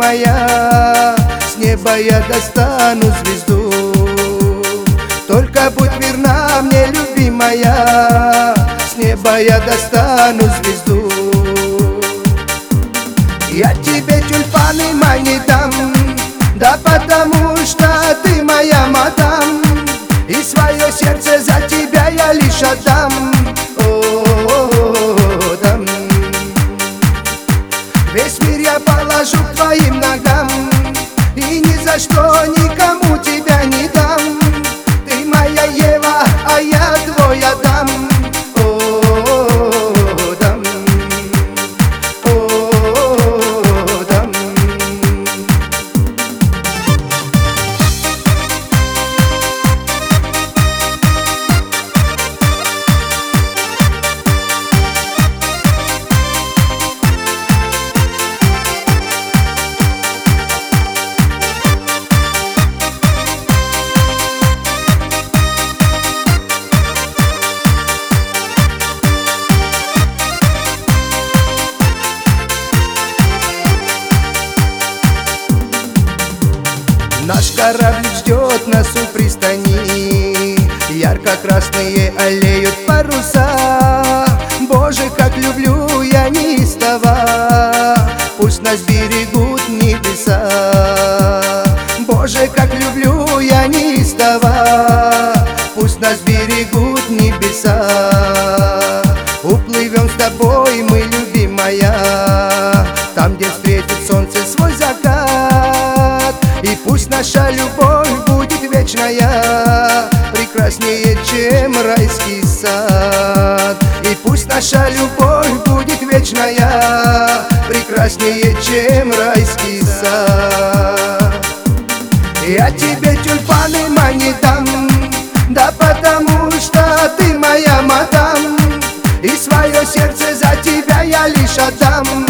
любимая, с неба я достану звезду. Только будь верна мне, любимая, с неба я достану звезду. Я тебе тюльпаны не дам, да потому что ты моя мадам, и свое сердце за тебя я лишь отдам. О, дам. Весь мир я положу к твоим ногам, и ни за что никому тебя не дам. Ты моя Ева, а я твой Адам. О, дам. О, дам. Наш корабль ждет нас у пристани, ярко-красные аллеют паруса. Боже, как люблю я неистово, пусть нас берегут небеса. Боже, как люблю я неистово, пусть нас берегут небеса. Уплывем с тобой мы, любимая, там, где встретит солнце свой закат. И пусть наша любовь будет вечная, прекраснее, чем райский сад. И пусть наша любовь будет вечная, прекраснее, чем райский сад. Я тебе тюльпаны не дам, да потому что ты моя мадам, и свое сердце за тебя я лишь отдам.